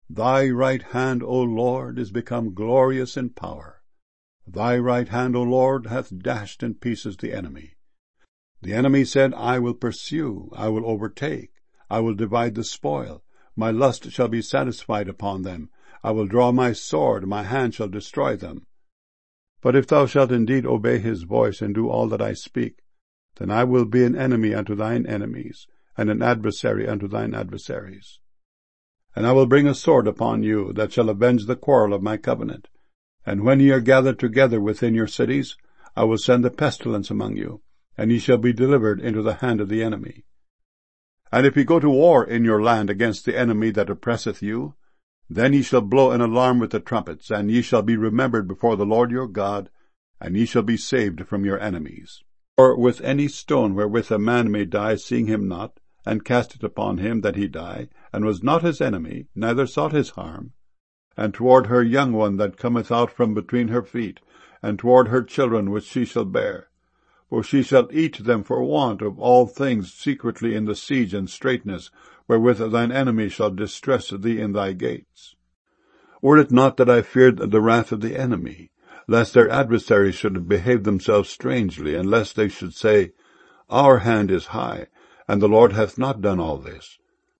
Thy right hand, O Lord, is become glorious in power. Thy right hand, O Lord, hath dashed in pieces the enemy. The enemy said, I will pursue, I will overtake, I will divide the spoil. My lust shall be satisfied upon them. I will draw my sword, my hand shall destroy them. But if thou shalt indeed obey his voice, and do all that I speak, then I will be an enemy unto thine enemies, and an adversary unto thine adversaries. And I will bring a sword upon you, that shall avenge the quarrel of my covenant. And when ye are gathered together within your cities, I will send a pestilence among you, and ye shall be delivered into the hand of the enemy. And if ye go to war in your land against the enemy that oppresseth you, then ye shall blow an alarm with the trumpets, and ye shall be remembered before the Lord your God, and ye shall be saved from your enemies. For with any stone wherewith a man may die, seeing him not, and cast it upon him that he die, and was not his enemy, neither sought his harm, and toward her young one that cometh out from between her feet, and toward her children which she shall bear. For she shall eat them for want of all things secretly in the siege and straitness, wherewith thine enemy shall distress thee in thy gates. Were it not that I feared the wrath of the enemy, lest their adversaries should behave themselves strangely, and lest they should say, Our hand is high, and the Lord hath not done all this.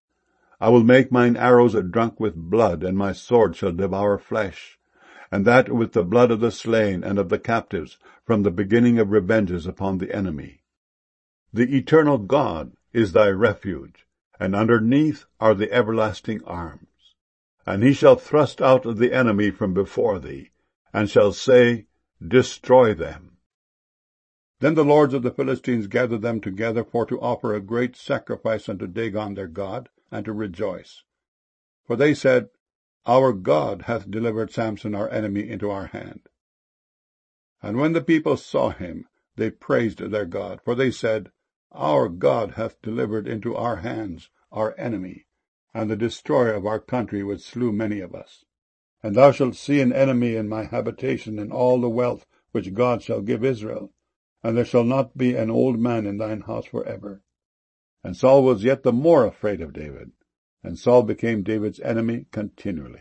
I will make mine arrows drunk with blood, and my sword shall devour flesh, and that with the blood of the slain and of the captives, from the beginning of revenges upon the enemy. The eternal God is thy refuge, and underneath are the everlasting arms. And he shall thrust out the enemy from before thee, and shall say, Destroy them. Then the lords of the Philistines gathered them together for to offer a great sacrifice unto Dagon their god, and to rejoice. For they said, Our God hath delivered Samson our enemy into our hand. And when the people saw him, they praised their God, for they said, Our God hath delivered into our hands our enemy, and the destroyer of our country which slew many of us. And thou shalt see an enemy in my habitation, in all the wealth which God shall give Israel, and there shall not be an old man in thine house for ever. And Saul was yet the more afraid of David, and Saul became David's enemy continually.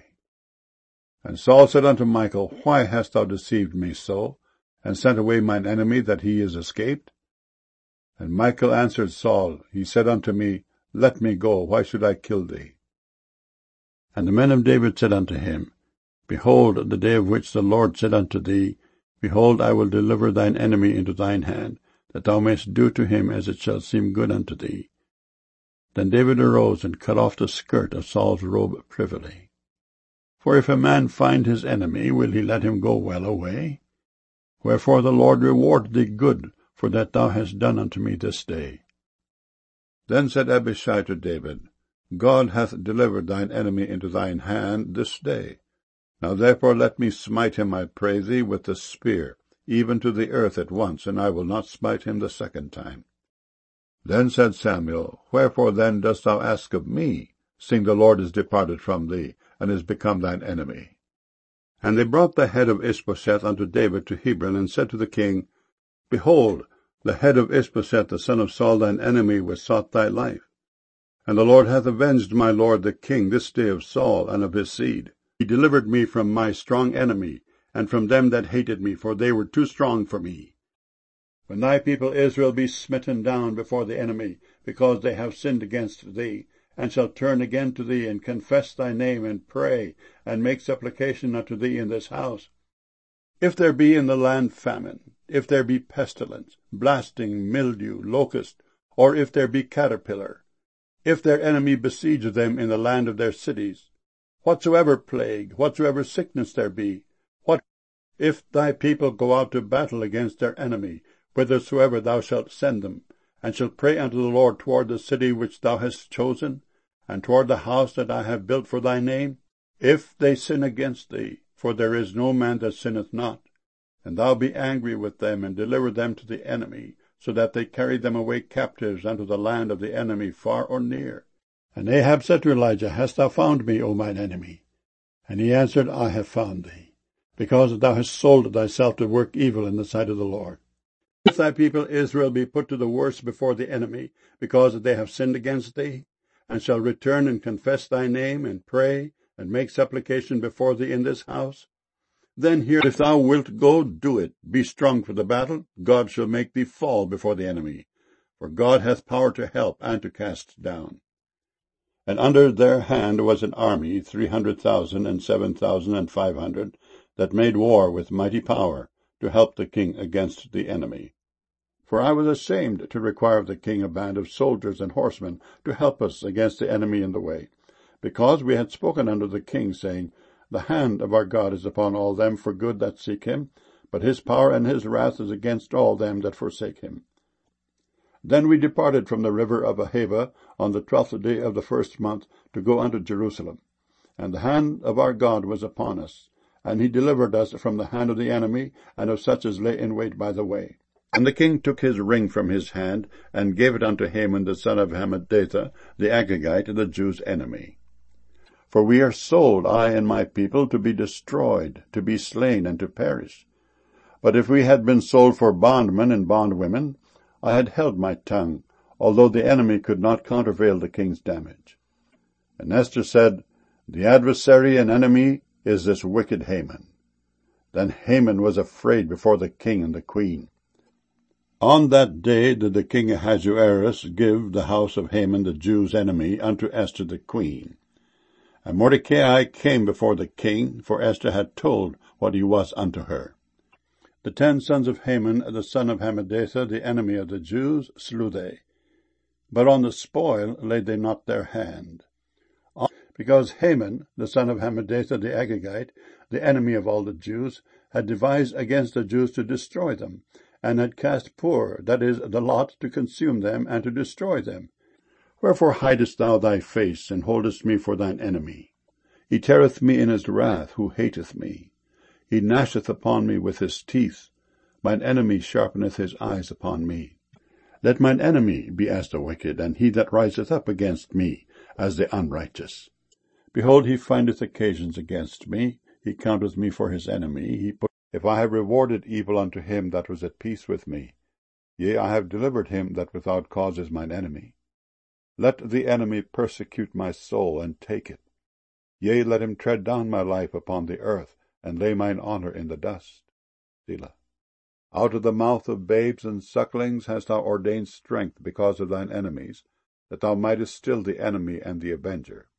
And Saul said unto Michal, Why hast thou deceived me so, and sent away mine enemy, that he is escaped? And Michal answered Saul, He said unto me, Let me go, why should I kill thee? And the men of David said unto him, Behold, the day of which the Lord said unto thee, Behold, I will deliver thine enemy into thine hand, that thou mayst do to him as it shall seem good unto thee. Then David arose and cut off the skirt of Saul's robe privily. For if a man find his enemy, will he let him go well away? Wherefore the Lord reward thee good for that thou hast done unto me this day. Then said Abishai to David, God hath delivered thine enemy into thine hand this day. Now therefore let me smite him, I pray thee, with the spear, even to the earth at once, and I will not smite him the second time. Then said Samuel, Wherefore then dost thou ask of me, seeing the Lord is departed from thee, and is become thine enemy? And they brought the head of Ishbosheth unto David to Hebron, and said to the king, Behold, the head of Ishbosheth the son of Saul thine enemy, which sought thy life. And the Lord hath avenged my lord the king this day of Saul and of his seed. He delivered me from my strong enemy, and from them that hated me, for they were too strong for me. When thy people Israel be smitten down before the enemy, because they have sinned against thee, and shall turn again to thee, and confess thy name, and pray, and make supplication unto thee in this house, if there be in the land famine, if there be pestilence, blasting, mildew, locust, or if there be caterpillar, if their enemy besiege them in the land of their cities, whatsoever plague, whatsoever sickness there be, if thy people go out to battle against their enemy, whithersoever thou shalt send them, and shall pray unto the Lord toward the city which thou hast chosen, and toward the house that I have built for thy name, if they sin against thee, for there is no man that sinneth not, and thou be angry with them, and deliver them to the enemy, so that they carry them away captives unto the land of the enemy, far or near. And Ahab said to Elijah, Hast thou found me, O mine enemy? And he answered, I have found thee, because thou hast sold thyself to work evil in the sight of the Lord. If thy people Israel be put to the worse before the enemy, because they have sinned against thee, and shall return and confess thy name, and pray, and make supplication before thee in this house? Then hear, if thou wilt go, do it. Be strong for the battle. God shall make thee fall before the enemy. For God hath power to help and to cast down. And under their hand was an army, 300,000 and 7,500, that made war with mighty power, to help the king against the enemy. For I was ashamed to require of the king a band of soldiers and horsemen to help us against the enemy in the way, because we had spoken unto the king, saying, The hand of our God is upon all them for good that seek him, but his power and his wrath is against all them that forsake him. Then we departed from the river of Ahava on the 12th day of the 1st month to go unto Jerusalem. And the hand of our God was upon us, and he delivered us from the hand of the enemy, and of such as lay in wait by the way. And the king took his ring from his hand, and gave it unto Haman the son of Hammedatha, the Agagite, the Jews' enemy. For we are sold, I and my people, to be destroyed, to be slain, and to perish. But if we had been sold for bondmen and bondwomen, I had held my tongue, although the enemy could not countervail the king's damage. And Esther said, The adversary and enemy is this wicked Haman. Then Haman was afraid before the king and the queen. On that day did the king Ahasuerus give the house of Haman the Jews' enemy unto Esther the queen. And Mordecai came before the king, for Esther had told what he was unto her. The 10 sons of Haman, the son of Hammedatha, the enemy of the Jews, slew they. But on the spoil laid they not their hand. Because Haman, the son of Hammedatha, the Agagite, the enemy of all the Jews, had devised against the Jews to destroy them, and had cast Pur, that is, the lot, to consume them and to destroy them. Wherefore hidest thou thy face, and holdest me for thine enemy? He teareth me in his wrath, who hateth me. He gnasheth upon me with his teeth. Mine enemy sharpeneth his eyes upon me. Let mine enemy be as the wicked, and he that riseth up against me as the unrighteous. Behold, he findeth occasions against me. He counteth me for his enemy. If I have rewarded evil unto him that was at peace with me, yea, I have delivered him that without cause is mine enemy. Let the enemy persecute my soul, and take it. Yea, let him tread down my life upon the earth, and lay mine honour in the dust. Selah. Out of the mouth of babes and sucklings hast thou ordained strength because of thine enemies, that thou mightest still the enemy and the avenger.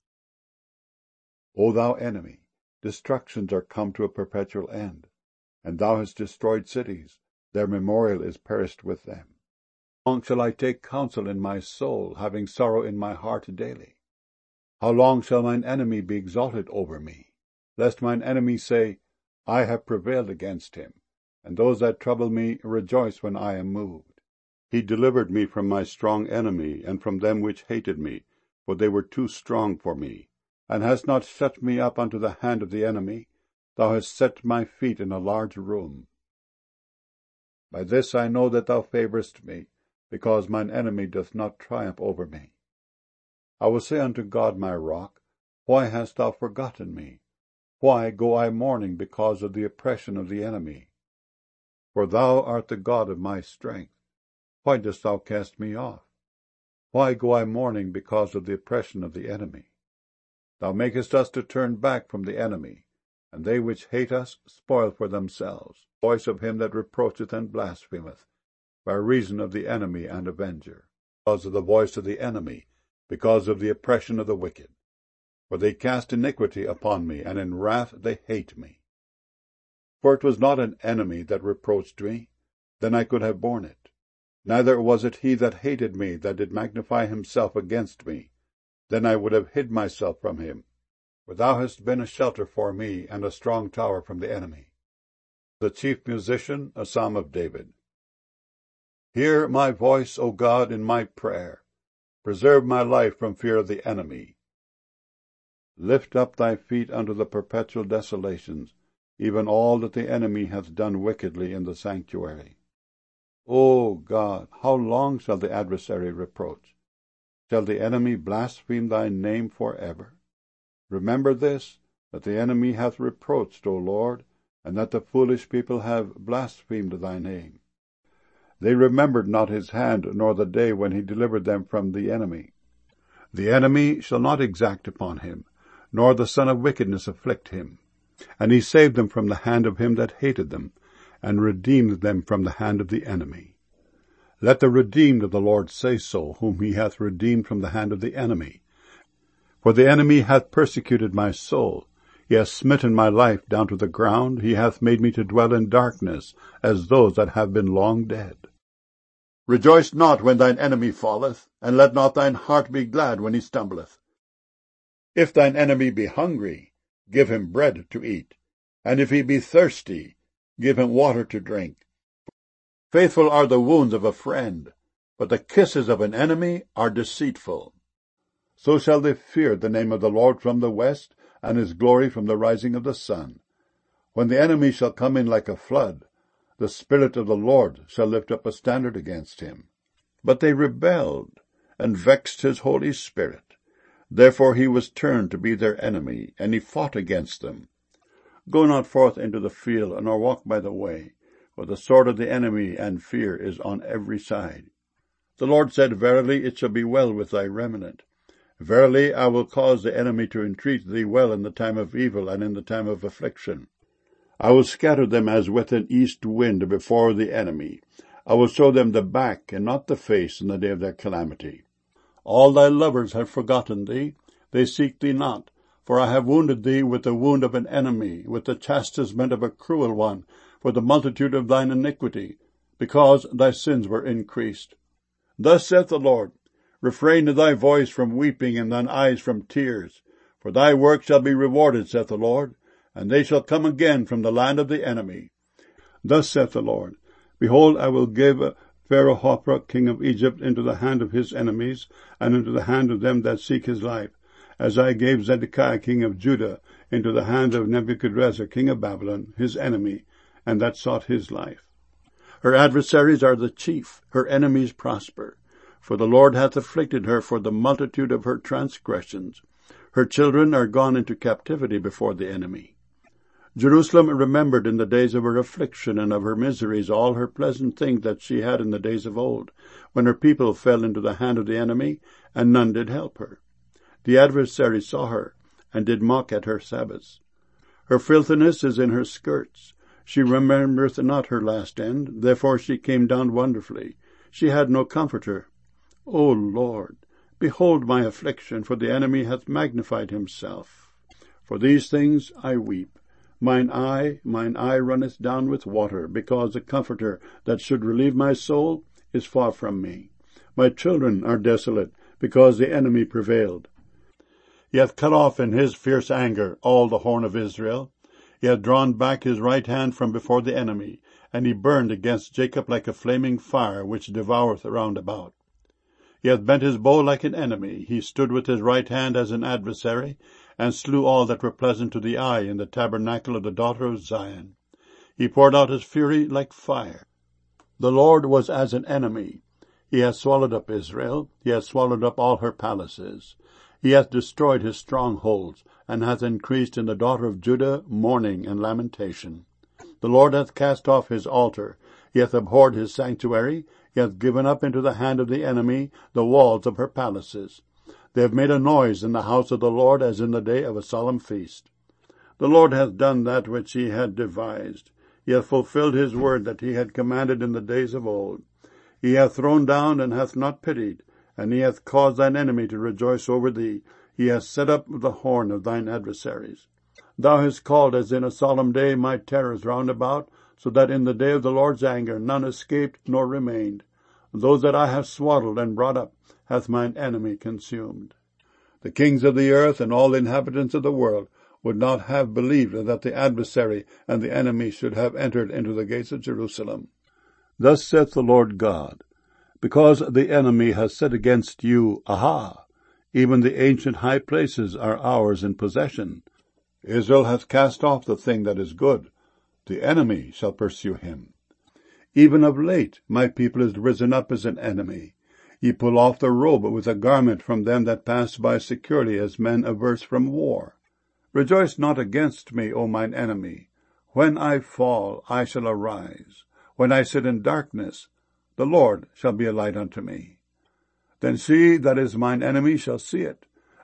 O thou enemy, destructions are come to a perpetual end, and thou hast destroyed cities, their memorial is perished with them. How long shall I take counsel in my soul, having sorrow in my heart daily? How long shall mine enemy be exalted over me? Lest mine enemy say, I have prevailed against him, and those that trouble me rejoice when I am moved. He delivered me from my strong enemy, and from them which hated me, for they were too strong for me. And hast not shut me up unto the hand of the enemy. Thou hast set my feet in a large room. By this I know that thou favourest me, because mine enemy doth not triumph over me. I will say unto God my rock, Why hast thou forgotten me? Why go I mourning because of the oppression of the enemy? For thou art the God of my strength. Why dost thou cast me off? Why go I mourning because of the oppression of the enemy? Thou makest us to turn back from the enemy, and they which hate us spoil for themselves the voice of him that reproacheth and blasphemeth, by reason of the enemy and avenger, because of the voice of the enemy, because of the oppression of the wicked. For they cast iniquity upon me, and in wrath they hate me. For it was not an enemy that reproached me, then I could have borne it. Neither was it he that hated me that did magnify himself against me, then I would have hid myself from him. For thou hast been a shelter for me, and a strong tower from the enemy. The chief musician, a psalm of David. Hear my voice, O God, in my prayer. Preserve my life from fear of the enemy. Lift up thy feet unto the perpetual desolations, even all that the enemy hath done wickedly in the sanctuary. O God, how long shall the adversary reproach? Shall the enemy blaspheme thy name for ever? Remember this, that the enemy hath reproached, O Lord, and that the foolish people have blasphemed thy name. They remembered not his hand, nor the day when he delivered them from the enemy. The enemy shall not exact upon him, nor the son of wickedness afflict him. And he saved them from the hand of him that hated them, and redeemed them from the hand of the enemy. Let the redeemed of the Lord say so, whom he hath redeemed from the hand of the enemy. For the enemy hath persecuted my soul. He hath smitten my life down to the ground. He hath made me to dwell in darkness, as those that have been long dead. Rejoice not when thine enemy falleth, and let not thine heart be glad when he stumbleth. If thine enemy be hungry, give him bread to eat, and if he be thirsty, give him water to drink. Faithful are the wounds of a friend, but the kisses of an enemy are deceitful. So shall they fear the name of the Lord from the west, and his glory from the rising of the sun. When the enemy shall come in like a flood, the Spirit of the Lord shall lift up a standard against him. But they rebelled, and vexed his Holy Spirit. Therefore he was turned to be their enemy, and he fought against them. Go not forth into the field, nor walk by the way, for the sword of the enemy and fear is on every side. The Lord said, Verily it shall be well with thy remnant. Verily I will cause the enemy to entreat thee well in the time of evil and in the time of affliction. I will scatter them as with an east wind before the enemy. I will show them the back and not the face in the day of their calamity. All thy lovers have forgotten thee. They seek thee not. For I have wounded thee with the wound of an enemy, with the chastisement of a cruel one, for the multitude of thine iniquity, because thy sins were increased. Thus saith the Lord, Refrain thy voice from weeping, and thine eyes from tears. For thy work shall be rewarded, saith the Lord, and they shall come again from the land of the enemy. Thus saith the Lord, Behold, I will give Pharaoh Hophra, king of Egypt, into the hand of his enemies, and into the hand of them that seek his life, as I gave Zedekiah, king of Judah, into the hand of Nebuchadrezzar, king of Babylon, his enemy, and that sought his life. Her adversaries are the chief, her enemies prosper. For the Lord hath afflicted her for the multitude of her transgressions. Her children are gone into captivity before the enemy. Jerusalem remembered in the days of her affliction and of her miseries all her pleasant things that she had in the days of old, when her people fell into the hand of the enemy, and none did help her. The adversary saw her, and did mock at her Sabbaths. Her filthiness is in her skirts. She remembereth not her last end, therefore she came down wonderfully. She had no comforter. O Lord, behold my affliction, for the enemy hath magnified himself. For these things I weep. Mine eye runneth down with water, because the comforter that should relieve my soul is far from me. My children are desolate, because the enemy prevailed. He hath cut off in his fierce anger all the horn of Israel. He hath drawn back his right hand from before the enemy, and he burned against Jacob like a flaming fire, which devoureth round about. He hath bent his bow like an enemy. He stood with his right hand as an adversary, and slew all that were pleasant to the eye in the tabernacle of the daughter of Zion. He poured out his fury like fire. The Lord was as an enemy. He hath swallowed up Israel. He hath swallowed up all her palaces. He hath destroyed his strongholds, and hath increased in the daughter of Judah mourning and lamentation. The Lord hath cast off his altar. He hath abhorred his sanctuary. He hath given up into the hand of the enemy the walls of her palaces. They have made a noise in the house of the Lord as in the day of a solemn feast. The Lord hath done that which he had devised. He hath fulfilled his word that he had commanded in the days of old. He hath thrown down and hath not pitied, and he hath caused thine enemy to rejoice over thee. He hath set up the horn of thine adversaries. Thou hast called as in a solemn day my terrors round about, so that in the day of the Lord's anger none escaped nor remained. Those that I have swaddled and brought up hath mine enemy consumed. The kings of the earth and all the inhabitants of the world would not have believed that the adversary and the enemy should have entered into the gates of Jerusalem. Thus saith the Lord God, Because the enemy has said against you, Aha! Even the ancient high places are ours in possession. Israel hath cast off the thing that is good. The enemy shall pursue him. Even of late my people is risen up as an enemy. Ye pull off the robe with a garment from them that pass by securely as men averse from war. Rejoice not against me, O mine enemy. When I fall, I shall arise. When I sit in darkness, the Lord shall be a light unto me. Then she that is mine enemy shall see it,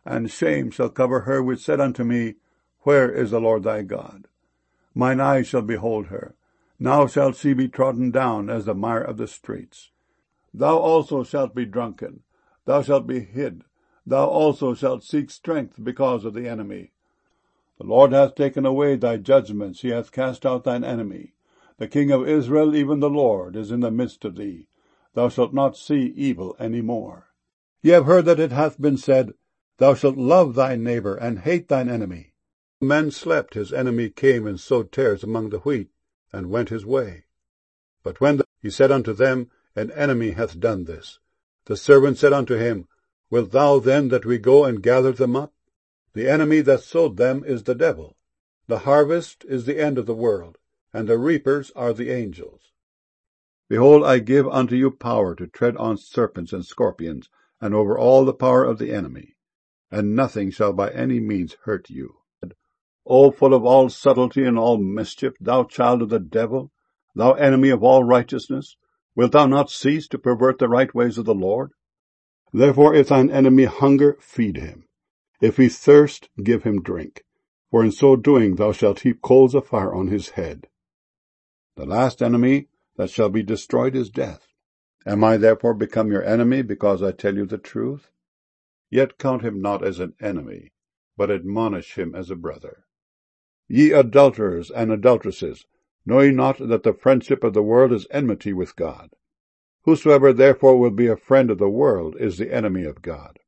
and shame shall cover her which said unto me, Where is the Lord thy God? Mine eyes shall behold her. Now shall she be trodden down as the mire of the streets. Thou also shalt be drunken, thou shalt be hid, thou also shalt seek strength because of the enemy. The Lord hath taken away thy judgments, he hath cast out thine enemy. The King of Israel, even the Lord, is in the midst of thee. Thou shalt not see evil any more. Ye have heard that it hath been said, Thou shalt love thy neighbor, and hate thine enemy. When men slept, his enemy came and sowed tares among the wheat, and went his way. But when he said unto them, An enemy hath done this, the servant said unto him, Wilt thou then that we go and gather them up? The enemy that sowed them is the devil. The harvest is the end of the world, and the reapers are the angels. Behold, I give unto you power to tread on serpents and scorpions, and over all the power of the enemy, and nothing shall by any means hurt you. O full of all subtlety and all mischief, thou child of the devil, thou enemy of all righteousness, wilt thou not cease to pervert the right ways of the Lord? Therefore if thine enemy hunger, feed him. If he thirst, give him drink. For in so doing thou shalt heap coals of fire on his head. The last enemy that shall be destroyed is death. Am I therefore become your enemy because I tell you the truth? Yet count him not as an enemy, but admonish him as a brother. Ye adulterers and adulteresses, know ye not that the friendship of the world is enmity with God? Whosoever therefore will be a friend of the world is the enemy of God.